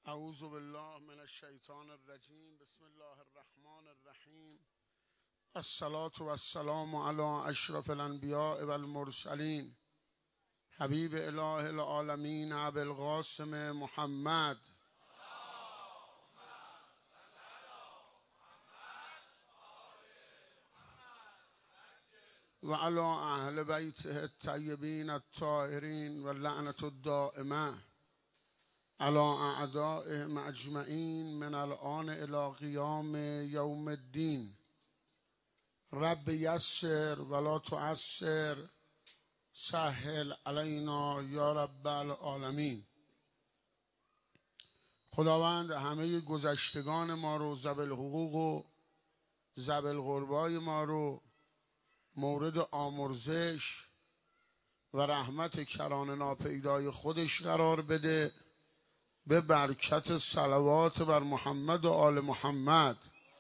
اعوذ بالله من الشیطان الرجیم. بسم الله الرحمن الرحیم. الصلاة والسلام علی اشرف الانبیاء والمرسلین حبیب اله العالمین ابی القاسم محمد و علی اهل بیته الطیبین الطاهرین و لعنت الدائمه علی اعدائهم اجمعین من الآن الی قیام یوم الدین. رب یسر ولا تعسر سهل علینا یا رب العالمین. خداوند همه گذشتگان ما رو، ذوی الحقوق و ذوی القربای ما رو مورد آمرزش و رحمت کران ناپیدای خودش قرار بده، به برکت صلوات بر محمد و آل محمد.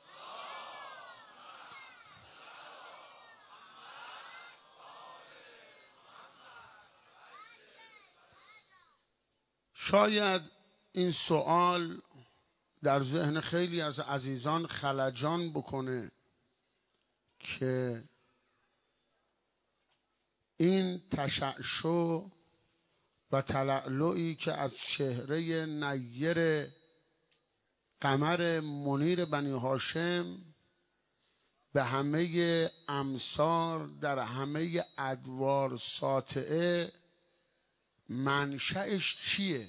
شاید این سوال در ذهن خیلی از عزیزان خلجان بکنه که این تشعشع و تلألؤی که از چهره نیر قمر منیر بنی هاشم به همه امصار در همه ادوار ساطعه منشأش چیه؟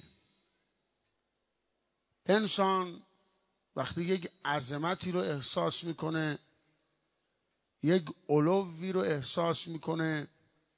انسان وقتی یک عظمتی رو احساس میکنه، یک علوی رو احساس میکنه،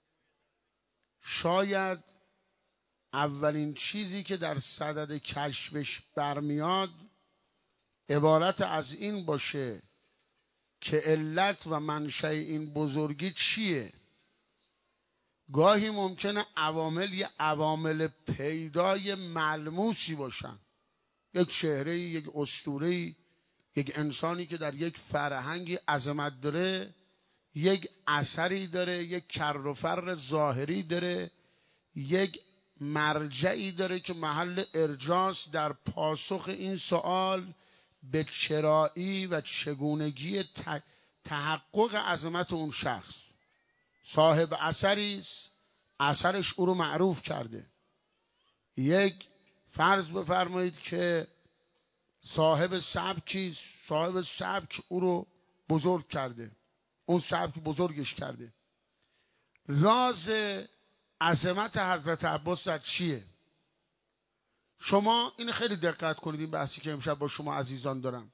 شاید اولین چیزی که در صدد کشفش برمیاد عبارت از این باشه که علت و منشأ این بزرگی چیه. گاهی ممکنه عوامل یه عوامل پیدای ملموسی باشن، یک چهره، یک اسطوره، یک انسانی که در یک فرهنگی عظمت داره، یک اثری داره، یک کر و فر ظاهری داره، یک مرجعی داره که محل ارجاست در پاسخ این سوال به چرایی و چگونگی تحقق عظمت اون شخص. صاحب اثری است، اثرش او رو معروف کرده. یک فرض بفرمایید که صاحب سبکی، صاحب سبک او رو بزرگ کرده، اون سبک بزرگش کرده. راز عظمت حضرت عباس در چیه؟ شما این خیلی دقت کنید، این بحثی که امشب با شما عزیزان دارم.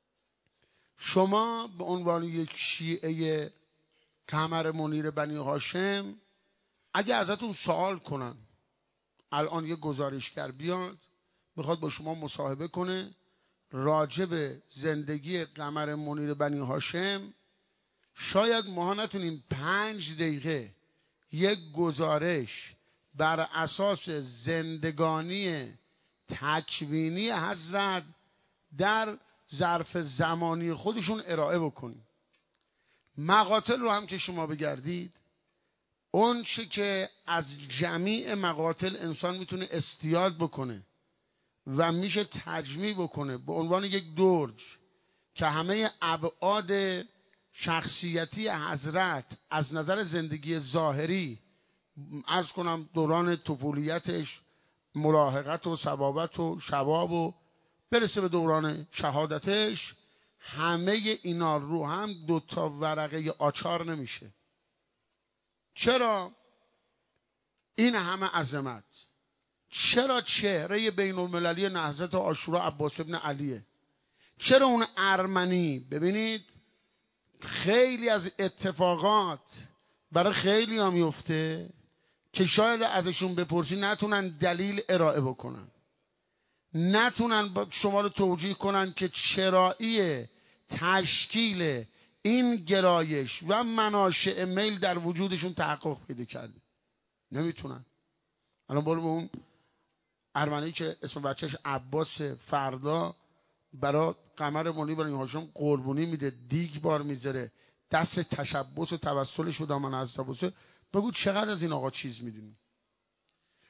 شما به عنوان یک شیعه قمر منیر بنی هاشم اگه ازتون سوال کنن، الان یه گزارشگر بیاد میخواد با شما مصاحبه کنه راجع به زندگی قمر منیر بنی هاشم، شاید ما نتونیم 5 دقیقه یک گزارش بر اساس زندگانی تکوینی حضرت در ظرف زمانی خودشون ارائه بکنیم. مقاتل رو هم که شما بگردید، اون چه که از جمیع مقاتل انسان میتونه استیاد بکنه و میشه تجمیع بکنه به عنوان یک درج که همه ابعاد شخصیتی حضرت از نظر زندگی ظاهری، عرض کنم دوران طفولیتش، مراهقت و صبابت و شباب و برسه به دوران شهادتش، همه اینا رو هم 2 ورقه آچار نمیشه. چرا این همه عظمت؟ چرا چهره بین المللی نهضت عاشورا عباس ابن علیه؟ چرا اون ارمنی؟ ببینید خیلی از اتفاقات برای خیلی هم میفته که شاید ازشون بپرسی نتونن دلیل ارائه بکنن، نتونن شما رو توجیه کنن که چرایی تشکیل این گرایش و مناشئ میل در وجودشون تحقق پیدا کرده. نمیتونن. الان برو به اون ارمنی که اسم بچهش عباس، فردا برای قمر منیر بنی هاشم قربونی میده، دیگ بار میذاره، دست تشبث و توسلش به دامن حضرت عباسه، بگو چقدر از این آقا چیز میدونی.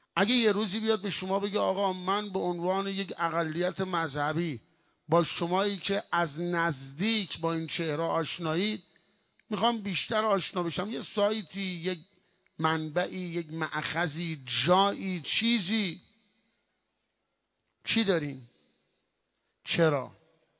اگه یه روزی بیاد به شما بگه آقا من به عنوان یک اقلیت مذهبی با شمایی که از نزدیک با این چهره آشنایید میخوام بیشتر آشنا بشم، یه سایتی، یک منبعی، یک مأخذی، جایی، چیزی، چی داریم؟ چرا؟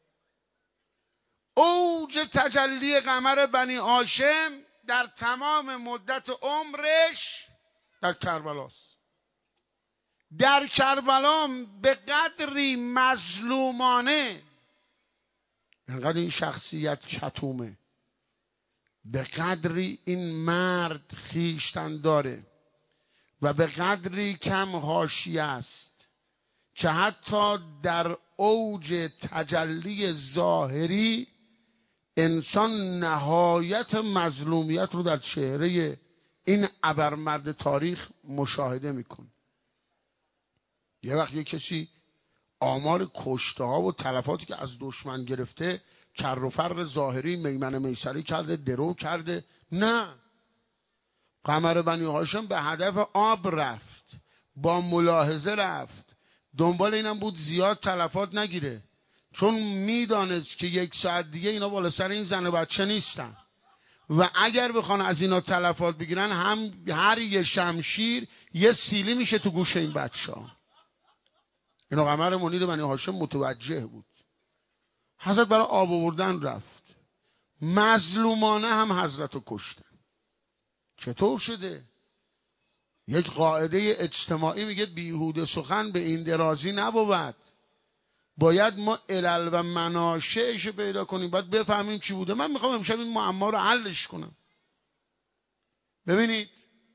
اوج تجلی قمر بنی هاشم در تمام مدت عمرش در کربلاست. در کربلا به قدری مظلومانه، انقدر این شخصیت کتومه، به قدری این مرد خیشتن داره و به قدری کم حاشیه است که حتی در اوج تجلی ظاهری انسان نهایت مظلومیت رو در چهره این ابرمرد تاریخ مشاهده میکنه. یه وقت یه کسی آمار کشته ها و تلفاتی که از دشمن گرفته کر و فر ظاهری میمن میسری کرده، درو کرده، نه، قمر بنی هاشم به هدف آب رفت، با ملاحظه رفت، دنبال اینم بود زیاد تلفات نگیره، چون میدانست که 1 ساعت دیگه اینا بالا سر این زن و بچه نیستن و اگر بخوان از اینا تلفات بگیرن هم هر یه شمشیر یه سیلی میشه تو گوش این بچه ها. اینا قمر منیر بنی هاشم متوجه بود. حضرت برای آب آوردن رفت، مظلومانه هم حضرت رو کشتن. چطور شده؟ یک قاعده اجتماعی میگه بیهوده سخن به این درازی نبود، باید ما علل و مناشئش پیدا کنیم، باید بفهمیم چی بوده. من میخوام امشب این معما رو حلش کنم. ببینید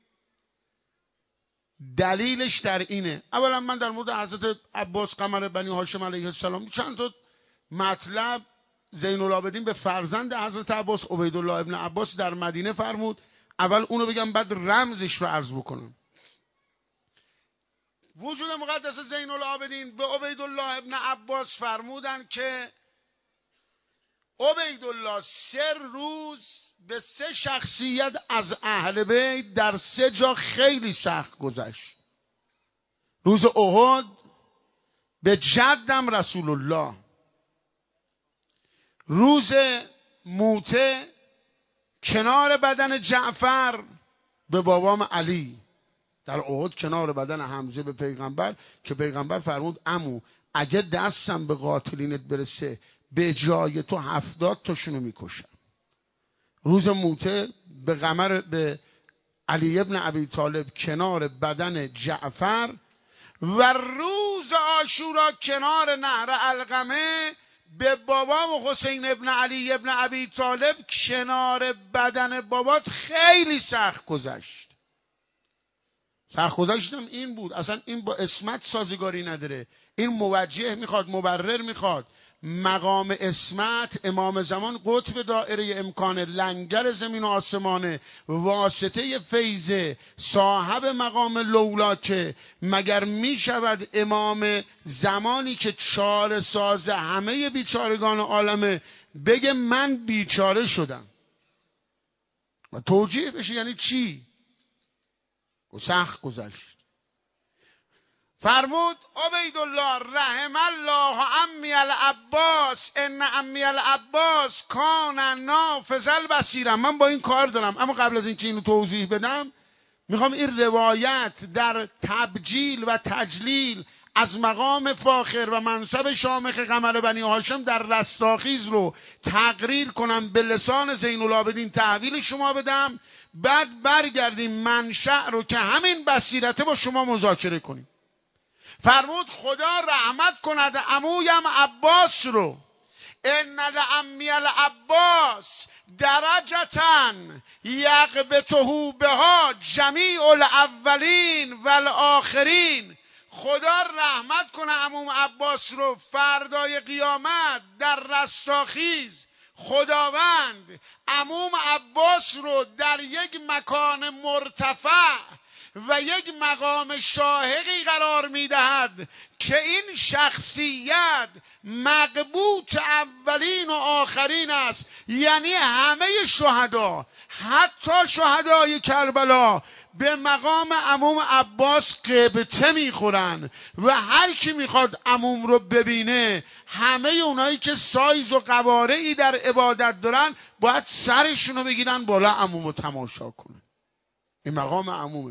دلیلش در اینه. اولا من در مورد حضرت عباس قمر بنی هاشم علیه السلام چند تا مطلب زین العابدین به فرزند حضرت عباس عبیدالله ابن عباس در مدینه فرمود. اول اونو بگم بعد رمزش رو عرض بکنم. وجود مقدس زین العابدین به عبیدالله ابن عباس فرمودن که عبیدالله 3 روز به 3 شخصیت از اهل بیت در 3 جا خیلی سخت گذشت. روز احد به جدم رسول الله، روز موته کنار بدن جعفر به بابام علی، در احد کنار بدن حمزه به پیغمبر که پیغمبر فرمود عمو اگه دستم به قاتلینت برسه به جای تو 70 تاشونو میکشم. روز موته به علی ابن ابی طالب کنار بدن جعفر و روز عاشورا کنار نهر علقمه به بابام حسین ابن علی ابن ابی طالب کنار بدن بابات خیلی سخت گذشت. سخت گذشتم این بود، اصلا این با اسمت سازگاری نداره، این موجه میخواد، مبرر میخواد. مقام اسمت امام زمان قطب دائره امکان، لنگر زمین و آسمانه، واسطه فیضه، صاحب مقام لولاکه. مگر میشود امام زمانی که چاره ساز همه بیچارگان عالمه بگه من بیچاره شدم و توجیه بشه؟ یعنی چی؟ و سخت گذشت. فرمود عبیدالله رحم الله عمی العباس ان عمی العباس کان نافذ البصیر. من با این کار دارم، اما قبل از اینکه اینو توضیح بدم میخوام این روایت در تبجیل و تجلیل از مقام فاخر و منصب شامخ قمر بنی هاشم در رستاخیز رو تقریر کنم، به لسان زین العابدین تحویل شما بدم، بعد برگردیم منشأ رو که همین بصیرته با شما مذاکره کنیم. فرمود خدا رحمت کند عمویم عباس رو، ان لعمی العباس درجتن یغبطه بها جمیع الاولین والآخرین. خدا رحمت کنه عموم عباس رو، فردای قیامت در رستاخیز خداوند عموم عباس رو در یک مکان مرتفع و یک مقام شاهقی قرار میدهد که این شخصیت مقبوط اولین و آخرین است. یعنی همه شهدا، حتی شهدای کربلا، به مقام عموم عباس قبطه میخورن و هر کی میخواد عموم رو ببینه، همه اونایی که سایز و قوارعی در عبادت دارن باید سرشون رو بگیرن بالا عموم رو تماشا کنن. این مقام عمومه.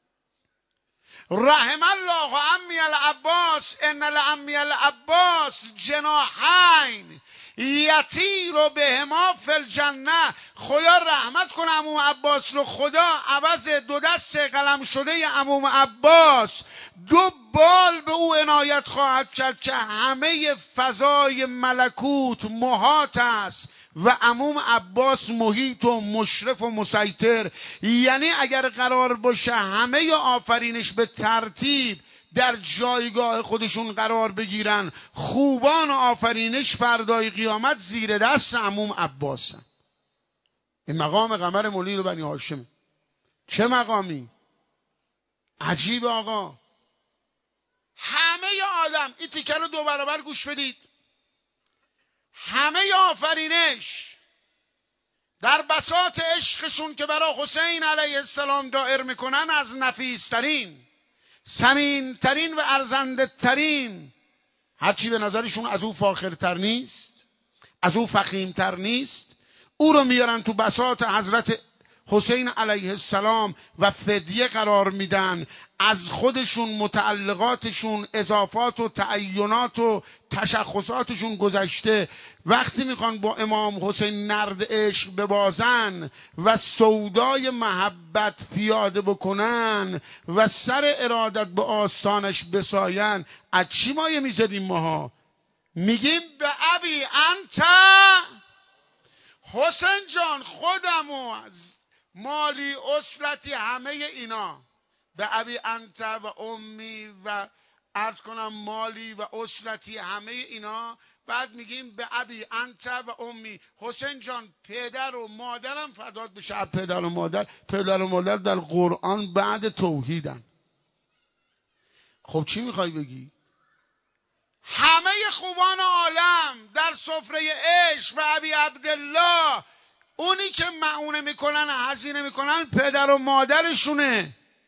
رحم الله عمی العباس ان لعمی العباس جناحین یطیر بهما فی الجنه. خدا رحمت کنه عموم عباس رو. خدا عوض دو دست قلم شده عموم عباس دو بال به او عنایت خواهد کرد که همه فضای ملکوت محاط است و عموم عباس محیط و مشرف و مسیطر. یعنی اگر قرار باشه همه آفرینش به ترتیب در جایگاه خودشون قرار بگیرن، خوبان آفرینش فردای قیامت زیر دست عموم عباسن. این مقام قمر منیر بنی هاشم چه مقامی عجیب آقا. همه آدم، این تیکه رو دو برابر گوش بدید، همه آفرینش در بساط عشقشون که برای حسین علیه السلام دایر میکنن، از نفیسترین، ثمینترین و ارزنده ترین، هرچی به نظرشون از او فاخرتر نیست، از او فخیمتر نیست، او رو میارن تو بساط حضرت حسین علیه السلام و فدیه قرار میدن. از خودشون، متعلقاتشون، اضافات و تعینات و تشخصاتشون گذشته. وقتی میخوان با امام حسین نرد عشق ببازن و سودای محبت پیاده بکنن و سر ارادت به آستانش بساین، از چی مایه میزدیم ماها؟ میگیم به ابی انت، حسین جان خودمو از مالی اسرتی همه اینا، به ابی انت و امی و عرض کنم مالی و اسرتی همه اینا. بعد میگیم به ابی انت و امی، حسین جان پدر و مادرم فدات بشه. پدر و مادر، پدر و مادر در قرآن بعد توحیدن. خب چی میخوای بگی؟ همه خوبان عالم در سفره عشق و ابی عبدالله، اونی که معونه میکنن، هزینه میکنن، پدر و مادرشونه.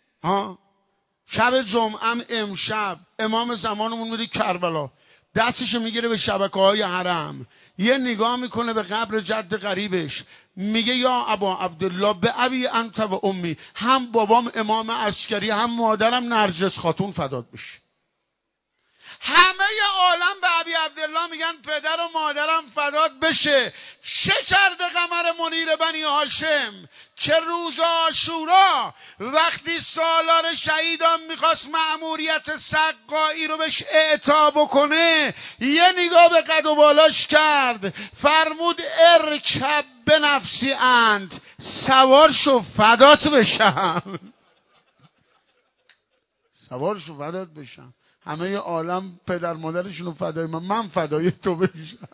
شب جمعه امشب امام زمانمون میره کربلا، دستشو میگیره به شبکه‌های حرم، یه نگاه میکنه به قبر جد قریبش، میگه یا ابا عبدالله به ابی انت و امی، هم بابام امام عسکری هم مادرم نرجس خاتون فدات بشه. همه عالم به ابی عبدالله میگن پدر و مادرم فدات بشه. چه کرده قمر منیر بنی هاشم که روز عاشورا وقتی سالار شهیدان میخواست مأموریت سقایی رو بهش اعطا بکنه، یه نگاه به قد و بالاش کرد، فرمود ارکب به نفسی انت، سوار شو فدات بشم. سوار شو فدات بشم. همه عالم پدر مادرشون فدای من فدای تو بشم.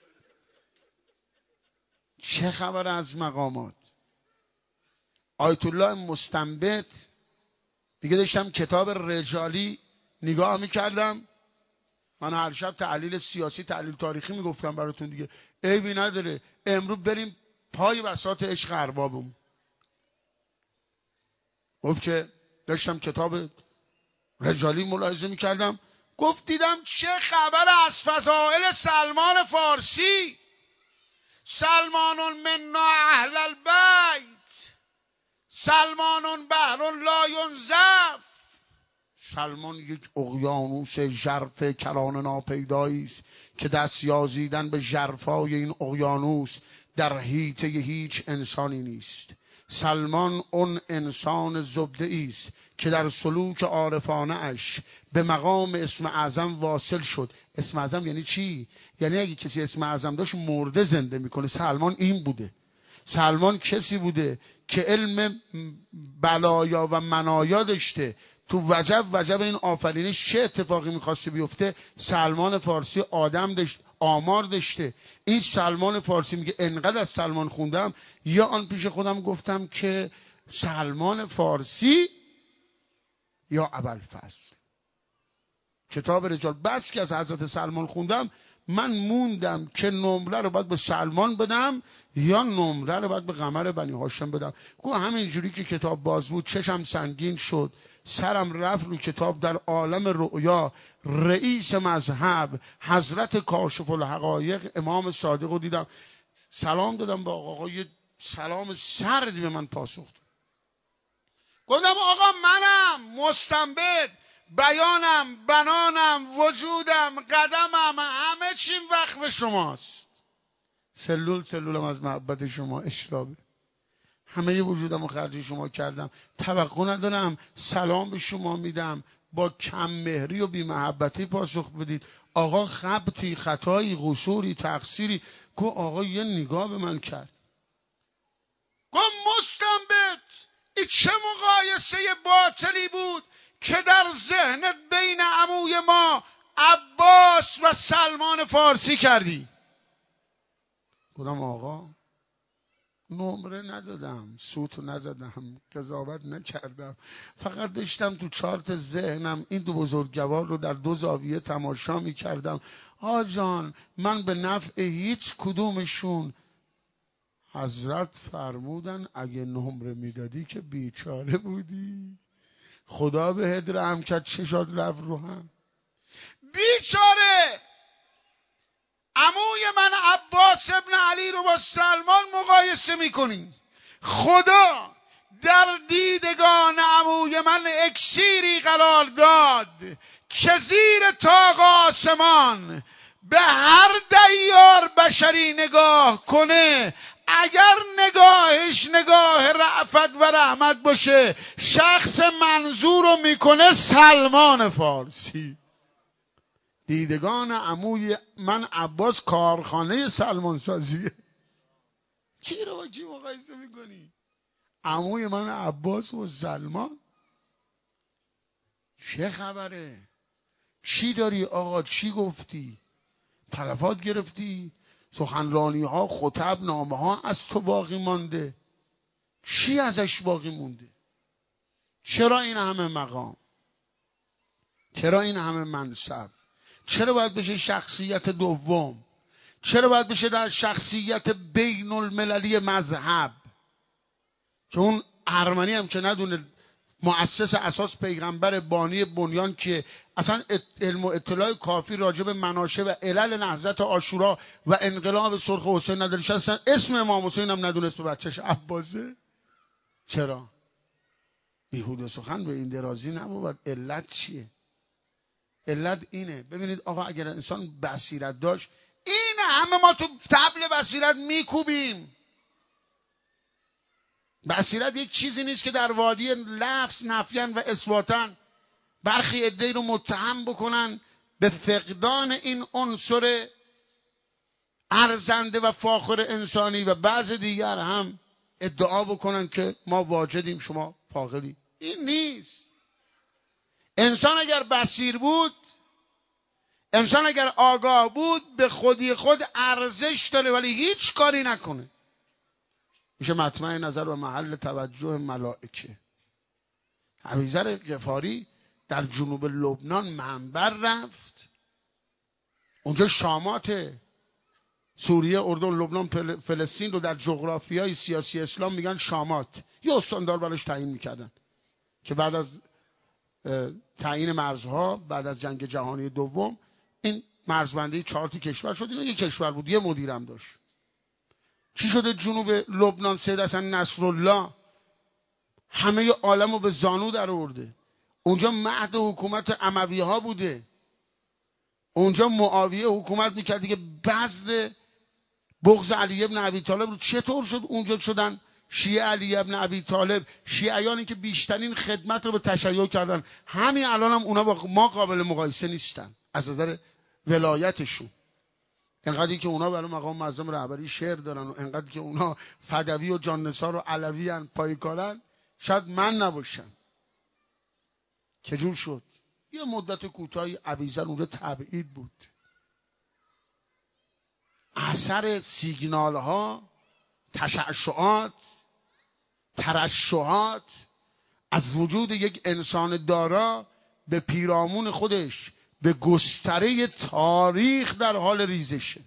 چه خبر از مقامات؟ آیت الله مستنبط دیگه داشتم کتاب رجالی نگاه میکردم. من هر شب تحلیل سیاسی، تحلیل تاریخی میگفتم براتون دیگه، عیبی نداره. امروز بریم پای بساط عشق اربابم. گفت که داشتم کتاب رجالی ملاحظه میکردم، گفت دیدم چه خبر از فضائل سلمان فارسی. سلمان منا اهل البیت، سلمان بحر لا ینزف. سلمان یک اقیانوس ژرف کران ناپیدایی است که دست یازیدن به ژرفای این اقیانوس در حیطه هیچ انسانی نیست. سلمان اون انسان زبده است که در سلوک عارفانه اش به مقام اسم اعظم واصل شد. اسم اعظم یعنی چی؟ یعنی اگه کسی اسم اعظم داشت مرده زنده میکنه. سلمان این بوده. سلمان کسی بوده که علم بلایا و منایا داشته. تو وجب این آفرینش چه اتفاقی میخواسته بیفته، سلمان فارسی آدم داشت، آمار داشته. این سلمان فارسی میگه انقدر از سلمان خوندم، یا آن پیش خودم گفتم که سلمان فارسی یا ابوالفضل. کتاب رجال. بس که از حضرت سلمان خوندم من موندم که نمره رو باید به سلمان بدم یا نمره رو باید به قمر بنی هاشم بدم. گو همینجوری که کتاب باز بود چشم سنگین شد، سرم رفت رو کتاب. در عالم رؤیا رئیس مذهب حضرت کاشف الحقایق امام صادق رو دیدم. سلام دادم به آقا یه سلام سردی به من پاسخ داد. گفتم آقا منم مستنبط، بیانم، بنانم، وجودم، قدمم، همه چیم وقف شماست. سلولم از محبت شما اشرابه. همه ی وجودم رو خرج شما کردم. توقع ندارم سلام به شما میدم با کم مهری و بی محبتی پاسخ بدید. آقا خبطی، خطایی، قصوری، تقصیری. گو آقا یه نگاه به من کرد. گو مستنبط، این چه مقایسه باطلی بود که در ذهنت بین عموی ما عباس و سلمان فارسی کردی؟ گفتم آقا نمره ندادم، سوتو نزدم، قضاوت نکردم، فقط داشتم تو چارت ذهنم این دو بزرگوار رو در دو زاویه تماشا میکردم. آجان من به نفع هیچ کدومشون. حضرت فرمودن اگه نمره میدادی که بیچاره بودی، خدا بهت رحم کرد، چشات رفت رو هم. بیچاره عموی من عباس ابن علی رو با سلمان مقایسه میکنی. خدا در دیدگان عموی من اکسیری قرار داد که زیر طاق آسمان به هر دیار بشری نگاه کنه، اگر نگاهش نگاه رأفت و رحمت باشه، شخص منظور رو میکنه سلمان فارسی. دیدگان عموی من عباس کارخانه سلمان سازیه. چی رو با کی مقایسه میکنی؟ عموی من عباس و سلمان. چه خبره؟ چی داری آقا؟ چی گفتی؟ تلفات گرفتی؟ سخنرانی ها، خطب، نامه ها از تو باقی مانده؟ چی ازش باقی مونده؟ چرا این همه مقام؟ چرا این همه منصب؟ چرا باید بشه شخصیت دوم؟ چرا باید بشه در شخصیت بین المللی مذهب؟ که اون ارمنی هم که ندونه مؤسس اساس پیغمبر بانی بنیان که اصلا علم و اطلاع کافی راجع به مناشه و علل نهضت عاشورا و انقلاب سرخ حسین نداره، اصلا اسم امام حسین هم ندونست به بچهش عباسه. چرا؟ بیهوده سخن به این درازی نبود. علت چیه؟ علت اینه. ببینید آقا اگر انسان بصیرت داشت، این همه ما تو طبل بصیرت میکوبیم. بصیرت یک چیزی نیست که در وادی لفظ نفیان و اثباتن برخی عده‌ای رو متهم بکنن به فقدان این عنصر ارزنده و فاخر انسانی و بعض دیگر هم ادعا بکنن که ما واجدیم شما فاقدی. این نیست. انسان اگر بصیر بود، انسان اگر آگاه بود، به خودی خود ارزش داره ولی هیچ کاری نکنه. میشه مطمع نظر و محل توجه ملائکه. ابوذر غفاری در جنوب لبنان منبر رفت، اونجا شامات سوریه، اردن، لبنان، فلسطین رو در جغرافیای سیاسی اسلام میگن شامات. یه استاندار براش تعیین میکردن که بعد از تعیین مرزها بعد از جنگ جهانی دوم این مرزبندی 4 کشور شد. این یک کشور بود، یه مدیرم داشت. چی شده جنوب لبنان؟ سید حسن نصرالله همه عالم رو به زانو در آورده. اونجا مهد حکومت اموی ها بوده. اونجا معاویه حکومت میکرد که بذل بغض علی ابن ابی طالب رو چطور شد اونجا شدن شیعه علی ابن ابی طالب، شیعیانی که بیشترین خدمت رو به تشیع کردن. همین الان هم اونا با ما قابل مقایسه نیستن از نظر ولایتشون. انقدری که اونا برای مقام معظم رهبری شعر دارن و انقدر که اونا فدوی و جان نثار و علوی ان پایکارن، شاید من نباشم. چجور شد؟ یه مدت کوتاهی ابوذر اونجا تبعید بود. اثر سیگنال ها، تشعشعات، ترشحات، از وجود یک انسان دارا به پیرامون خودش به گستره تاریخ در حال ریزشه.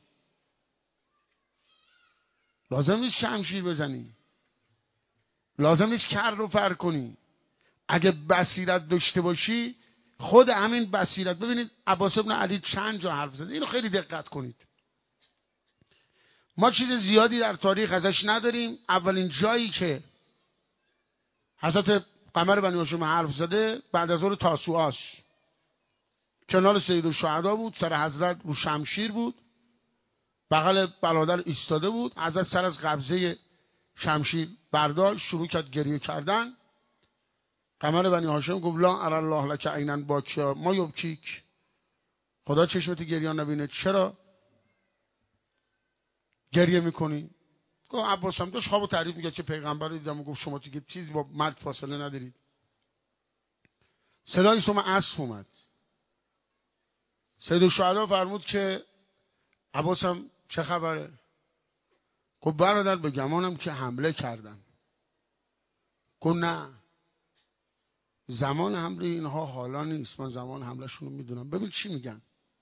لازم نیست شمشیر بزنی، لازم نیست کر رو فر کنی. اگه بصیرت داشته باشی، خود همین بصیرت. ببینید عباس بن علی چند جا حرف زده، اینو خیلی دقت کنید. ما چیز زیادی در تاریخ ازش نداریم. اولین جایی که حضرت قمر بنی هاشم حرف زده بعد از ظهر تاسوعاست. کنار سیدالشهدا بود، سر حضرت رو شمشیر بود، بغل برادر ایستاده بود. حضرت سر از قبضه شمشیر برداشت، شروع کرد گریه کردن. قمر بنی هاشم گفت لا اری الله لک عینا باکیا ما یبکیک، خدا چشمت گریه نبینه، چرا گریه میکنی؟ گفت عباس هم داشت خوابو تعریف میکرد که پیغمبر رو دیدم و گفت شما دیگه چیزی با مرگ فاصله ندارید. صدای سوم اسب اومد. سیدالشهدا فرمود که عباس هم چه خبره؟ گفت برادر به گمانم که حمله کردن. گفت نه، زمان حمله اینها حالا نیست، من زمان حمله شون رو میدونم. ببین چی میگن.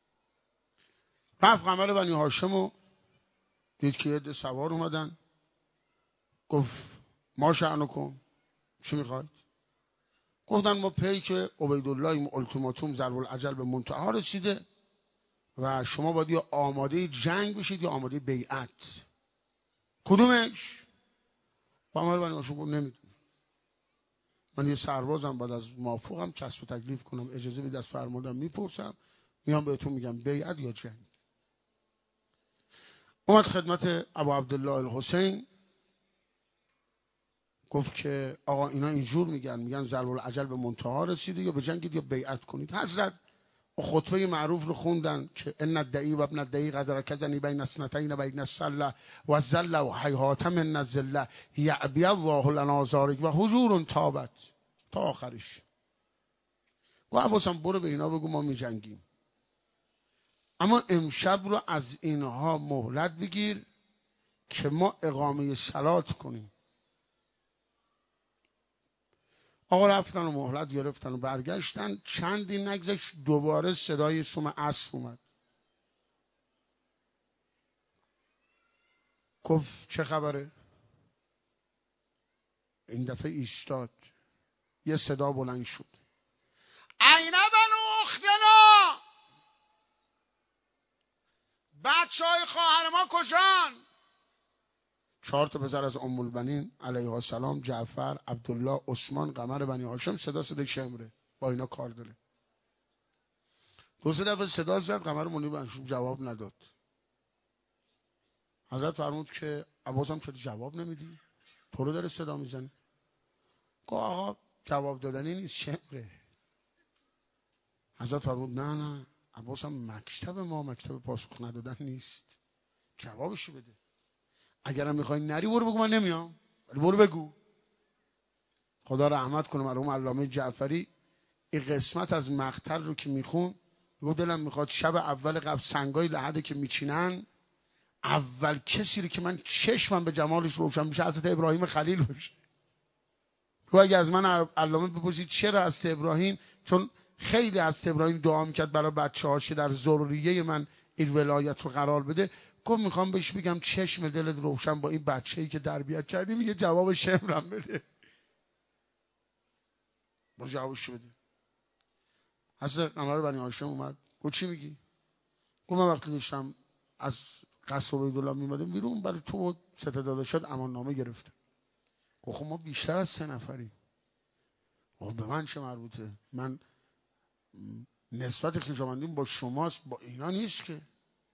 رفت قمر بنی هاشم و دید که یه عده سوار اومدن. گفت ما شأنکم، چی میخواید؟ گفتن ما پی که عبیدالله این التیماتوم ضرب العجل به منتهی رسیده و شما باید یا آماده جنگ بشید یا آماده بیعت. کدومش؟ قمر بنی هاشم گفت نمیدونم، من یه سربازم، بعد از موافقم کسب و تکلیف کنم، اجازه بدید از فرماندم میپرسم، میام بهتون میگم بیعت یا جنگ. اومد خدمت ابو عبدالله الحسین، گفت که آقا اینا اینجور میگن ضرب العجل به منتهی رسیده، یا به جنگید یا بیعت کنید. حضرت خطبه معروف رو خوندن که ان الدعی و ابن الدعی قد رکزنی بین اثنتین بین السله و الذله و هیهات من الذله یعبی الله لنا ذلک و حضور تابت تا آخرش. گفت عباسم برو به اینا بگو ما میجنگیم، اما امشب رو از اینها مهلت بگیر که ما اقامه صلات کنیم. آقا رفتن و مهلت گرفتن و برگشتن. چندی نگذشت دوباره صدای سوم اسب اومد. گفت چه خبره؟ این دفعه ایستاد. یه صدا بلند شد، عین بنو اختنا، بچهای خواهر ما کجان؟ 4 تا پسر از ام البنین علیها السلام، جعفر، عبدالله، عثمان، قمر بنی هاشم. صدای شمره، با اینا کار داره. 2-3 دفعه صدا زد، قمر منیر بنی هاشم جواب نداد. حضرت فرمود که عباسم چرا جواب نمیدی؟ تو رو داره صدا میزنه. گفت آقا جواب دادنی نیست، شمره. حضرت فرمود نه عباسم مکتب ما مکتب پاسخ ندادن نیست، جوابشو بده. اگرم میخوای نری برو بگو من نمیام، ولی برو بگو. خدا رحمت کنه مرحوم علامه جعفری این قسمت از مقتل رو که میخون، گفت دلم میخواد شب اول قبل سنگای لحده که میچینن، اول کسی رو که من چشمم به جمالش روشن میشه حضرت ابراهیم خلیل باشه. تو اگه از من علامه بپرسید چرا حضرت ابراهیم، چون خیلی حضرت ابراهیم دعا میکرد برای بچه‌هاش که در ذریه من این ولایت رو قرار بده. گفت میخوام بهش بگم چشم دلت روشن با این بچه‌ای که تربیت کردی، میگه جواب شمرم بده. برو جوابش بده. حضرت قمر بنی هاشم اومد. گفت چی میگی؟ گفت من وقتی داشتم از قصر عبیدالله میمدم بیرون، برای تو 3 تا داداشات امان نامه گرفتم. گفت خب ما بیشتر از 3 نفریم. گفت به من چه مربوطه؟ من نسبت خویشاوندیم با شماست، با اینا نیست که.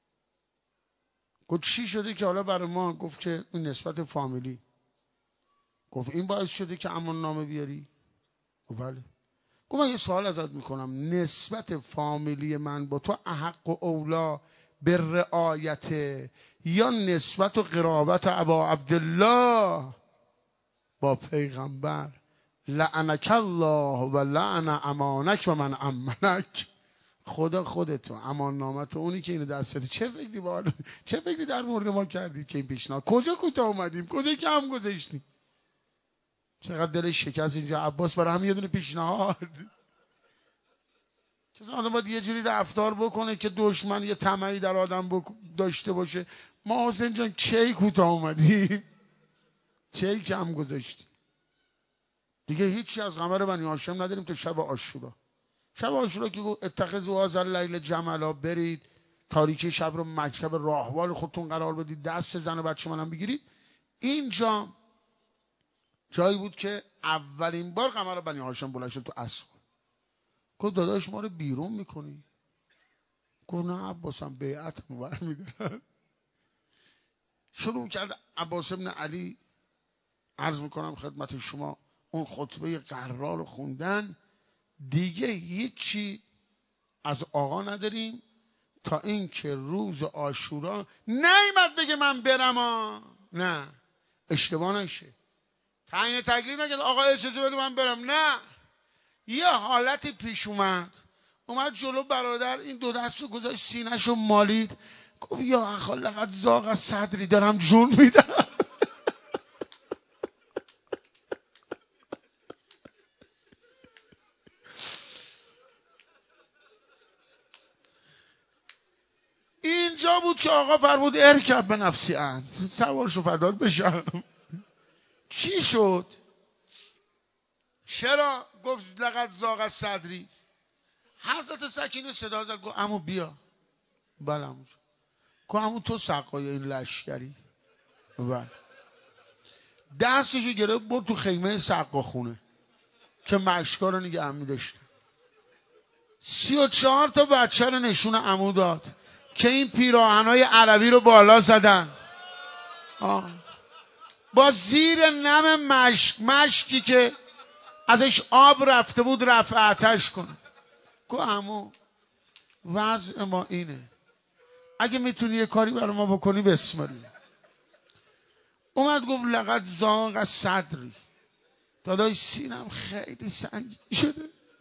گفت چی شده که حالا برای ما؟ گفت که این نسبت فامیلی. گفت این باعث شده که امان نامه بیاری؟ گفت بله. گفت من یه سوال ازت میکنم، نسبت فامیلی من با تو احق و اولا به رعایت یا نسبت و قرابت ابا عبدالله با پیغمبر؟ لعنک الله و لعن امانک و من امنک. خدا خودتو امان نامت اونی که اینو دستت. چه فکری در مورد ما کردی که این پیشنهاد؟ کجا کوتاه اومدیم، کجا کم گذاشتیم؟ چقدر دلش شکست اینجا عباس برای هم یه دونه پیشنهاد. چون آدم باید یه جوری رفتار بکنه که دشمن یه طمعی در آدم داشته باشه. ما حسین جان چی کوتاه اومدیم، چی کم گذاشتیم دیگه. هیچی از قمر بنی هاشم نداریم تا شب عاشورا. شب عاشورا که اتخذوا هذا اللیل جملا، برید تاریکی شب رو مکتب راهوار خودتون قرار بدید، دست زن و بچه منم بگیرید. اینجا جایی بود که اولین بار قمر بنی هاشم بلند شد تو عصر. گفت داداش ما رو بیرون میکنی؟ گفت نه عباسم بیعتمو برمیدارم. شروع کرد عباس ابن علی، عرض میکنم خدمت شما، اون خطبه قرار رو خوندن. دیگه هیچی از آقا نداریم تا این که روز عاشورا نیامد بگه من برم نه، اشتباه نشه، تعیین تکلیف نکرد آقا اجازه بده من برم، نه. یه حالتی پیش اومد جلو برادر، این دو دستو گذاشت سینه‌شو مالید، گفت یا اخا لقد زاغ از صدری، دارم جون میدم. اینجا بود که آقا فرمود ارکب به نفسی اند، سوارشو فدات بشم. چی شد؟ چرا گفت لقد زاغ از صدری؟ حضرت سکینه صدا زد، گفت عمو بیا. بله عمو. گفت عمو تو سقای این لشکری؟ بله. دستشو گرفت برد تو خیمه سقا خونه که مشکا رو نگه می داشته. 34 تا بچه رو نشون عمو داد که این پیراهنای عربی رو بالا زدن، با زیر نم مشکی که ازش آب رفته بود رفع آتش کنه. گفت عمو وضع ما اینه، اگه میتونی یه کاری برای ما بکنی بسم الله. اومد گفت لقد زاغ از صدری، داداش سینم خیلی سنگین شده.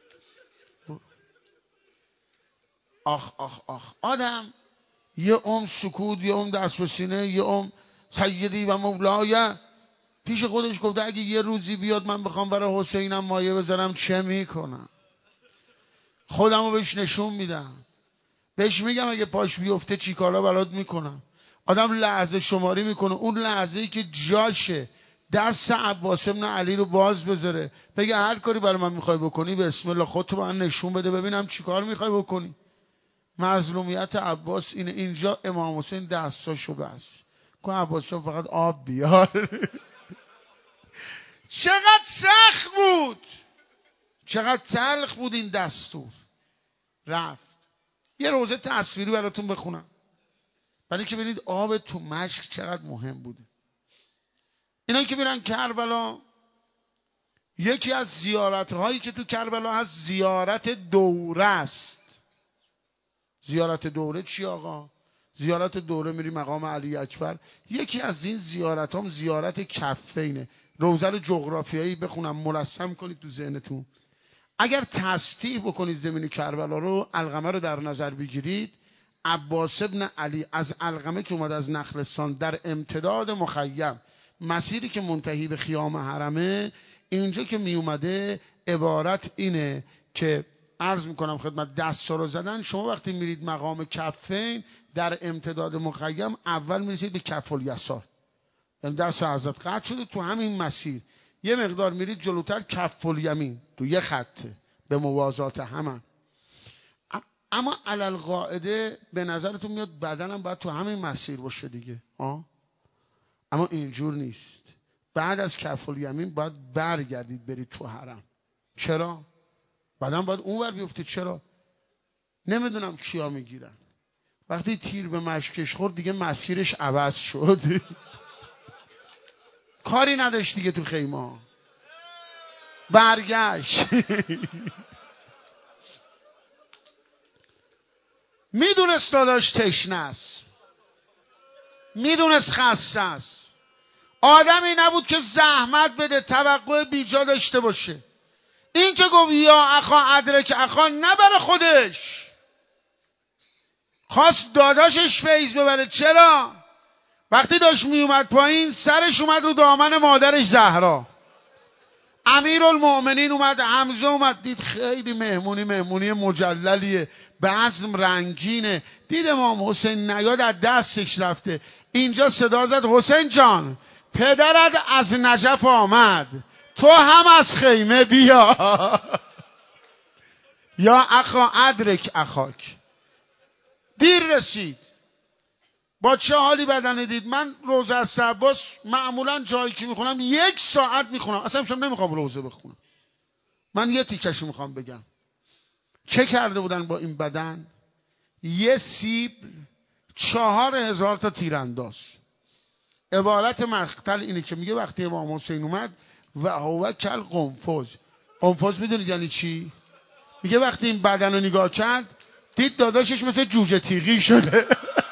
آخ آخ آخ. آدم یه سکوت، یه دست به سینه، یه سیدی و مولای، پیش خودش گفته اگه یه روزی بیاد من بخوام برای حسینم مایه بذارم چه میکنم؟ خودمو بهش نشون میدم، بهش میگم اگه پاش بیفته چی کارا برات میکنم. آدم لحظه شماری میکنه، اون لحظه‌ای که جاشه دست عباس ابن علی رو باز بذاره بگه هر کاری برای من میخوای بکنی بسم الله، خودتو من نشون بده ببینم چی کار میخوای بکنی. مظلومیت عباس اینه. اینجا امام حسین دستاشو بست، که عباس جان فقط آب بیار. چقدر سخت بود، چقدر تلخ بود این دستور. رفت. یه روزه تصویری براتون بخونم برای که ببینید آب تو مشک چقدر مهم بوده. اینا که میرن کربلا، یکی از زیارت هایی که تو کربلا هست زیارت دوره است. زیارت دوره چی آقا؟ زیارت دوره میری مقام علی اکبر. یکی از این زیارت هم زیارت کفینه. روزه رو جغرافیایی بخونم مرسم کنید تو ذهنتون. اگر تسطیح بکنید زمین کربلا رو، علقمه رو در نظر بگیرید، عباس ابن علی از علقمه که اومد از نخلستان در امتداد مخیم، مسیری که منتهی به خیام حرمه، اینجا که می اومده عبارت اینه که عرض میکنم خدمت دستا رو زدن. شما وقتی میرید مقام کفین در امتداد مخیم، اول میرسید به کف الیسار، یعنی دست حضرت قطع شده، تو همین مسیر یه مقدار میرید جلوتر کف الیمین، تو یه خطه به موازات همان. اما علل قاعده به نظرتون میاد بدنم باید تو همین مسیر باشه دیگه، اما اینجور نیست. بعد از کف الیمین باید برگردید برید تو حرم. چرا؟ بدن باید اونور بیفته. چرا؟ نمیدونم کیا میگیرن. وقتی تیر به مشکش خورد دیگه مسیرش عوض شد. کاری نداشت دیگه تو خیمه، برگشت. میدونست داداش تشنه است، میدونست خسته است، آدمی نبود که زحمت بده توقع بیجا داشته باشه. این که گفت یا اخا ادرک اخا، نبره خودش، خواست داداشش فیض ببره. چرا؟ وقتی داشت میومد پایین سرش اومد رو دامن مادرش زهرا. امیرالمؤمنین اومد، حمزه اومد، دید خیلی مهمونی مجللیه، بزم رنگینه. دید امام حسین نیاد، از دستش رفته. اینجا صدا زد حسین جان پدرت از نجف آمد، تو هم از خیمه بیا. یا اخا ادرک اخاک. دیر رسید. با چه حالی بدنه دید؟ من روزه از عباس معمولا جایی که میخونم 1 ساعت میخونم، اصلا امشب نمیخوام روزه بخونم، من یه تیکشی میخوام بگم. چه کرده بودن با این بدن؟ یه سیب 4000 تا تیرانداز. عبارت مقتل اینه که میگه وقتی امام حسین اومد و هو کل قنفذ. قنفذ میدونید یعنی چی؟ میگه وقتی این بدن رو نگاه کرد دید داداشش مثل جوجه تیغی شده.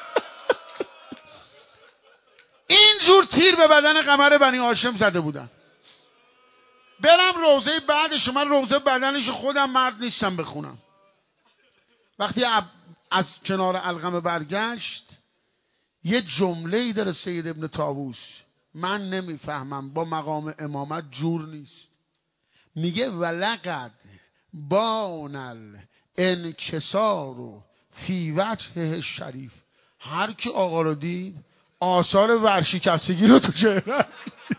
اینجور تیر به بدن قمر بنی هاشم زده بودن. برم روزه بعدش، من روزه بدنش خودم مرد نیستم بخونم. وقتی از کنار علقمه برگشت یه جمله‌ای داره سید ابن طاووس، من نمیفهمم، با مقام امامت جور نیست. میگه ولقد بان الانکسار فی وجهه شریف. هر کی آقا رو دید آثار ورشکستگی رو تو چهره.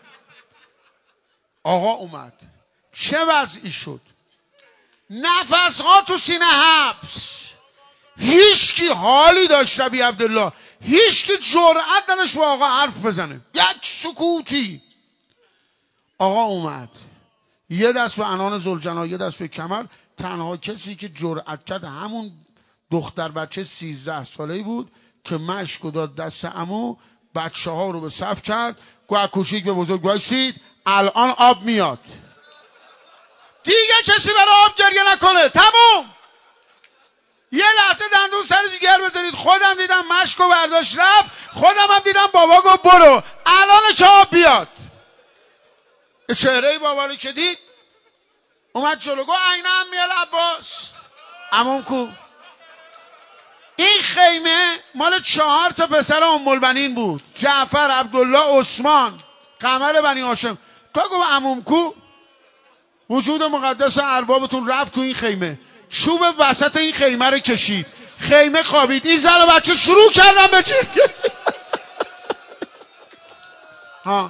آقا اومد، چه وضعی شد؟ نفسها تو سینه حبس، هیچکی حالی داشت شبیه عبدالله، هیچکی جرأت نداشت با آقا حرف بزنه، یک سکوتی. آقا اومد، یه دست به عنان ذوالجلال، یه دست به کمر. تنها کسی که جرأت کرد همون دختر بچه 13 ساله‌ای بود که مشک داد دست عمو، بچه ها رو به صف کرد، گوه کوچیک به بزرگ وایسید، الان آب میاد، دیگه کسی برای آب گریه نکنه، تموم. یه لحظه دندون سر جگر بذارید. خودم دیدم مشکو برداشت رفت، خودم هم دیدم بابا گفت برو الان که آب بیاد. چهره بابا رو که دید اومد جلو، گفت عینه امیال عباس، عموم کو. این خیمه مال 4 تا پسر ام البنین بود، جعفر، عبدالله، عثمان، قمر بنی هاشم. تا گفت عموم کو، وجود مقدس اربابتون رفت تو این خیمه، چوب وسط این خیمه رو کشید، خیمه خوابید، این زن و بچه شروع کردن به چیز. ها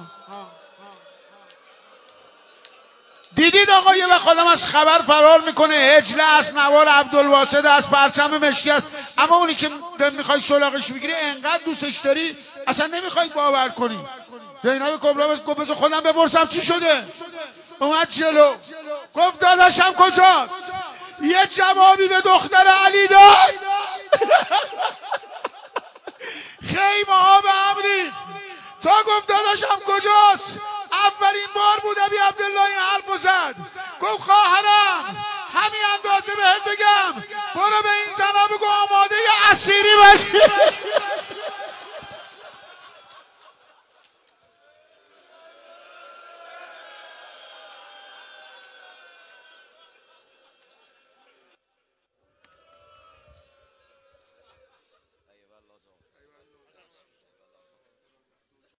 دیدید آقا یه وقت آدم از خبر فرار میکنه، هجله است، نوار عبدالواسد است، پرچم مشکی است، اما اونی که میخوای سلاغش بگیری انقدر دوستش داری اصلا نمیخوای باور کنی. زینب کبرا گفت بذار خودم بپرسم چی شده. اومد جلو گفت داداشم کجاست؟ یه جوابی به دختر علی داد. خیمه ها به هم ریخت. تا گفت داداشم کجاست؟ اولین بار بود ابی عبدالله این حرفو زد. گفت خواهرم همین اندازه بهت بگم، برو به این زنا بگو آماده اسیری باشی.